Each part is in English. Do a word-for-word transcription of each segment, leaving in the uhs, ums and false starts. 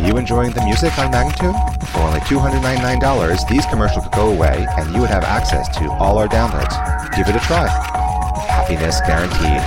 you enjoying the music on Magnatune? For only two hundred ninety-nine dollars, these commercials could go away and you would have access to all our downloads. Give it a try. Happiness guaranteed.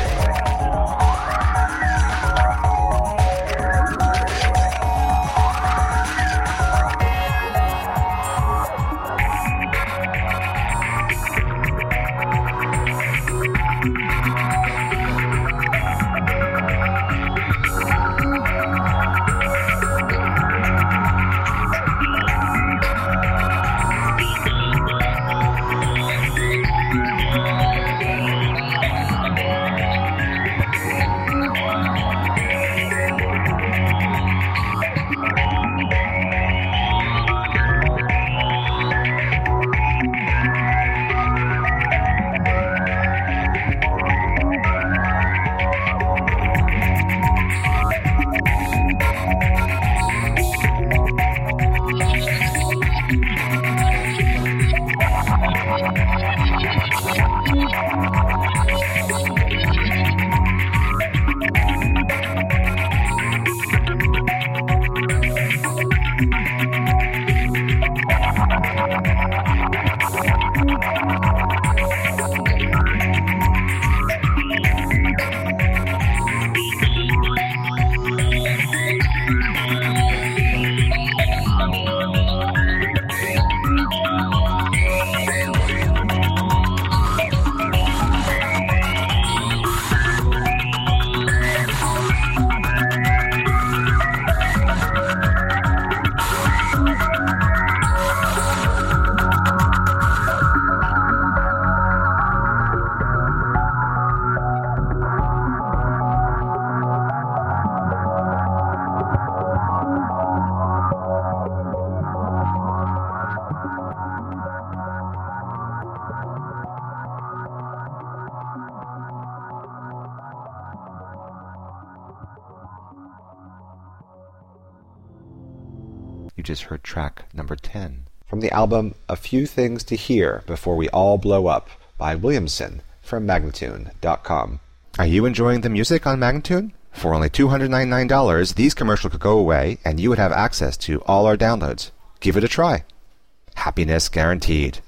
You just heard track number ten from the album A Few Things to Hear Before We All Blow Up by Williamson from Magnatune dot com. Are you enjoying the music on Magnatune? For only two hundred ninety-nine dollars, these commercials could go away and you would have access to all our downloads. Give it a try. Happiness guaranteed.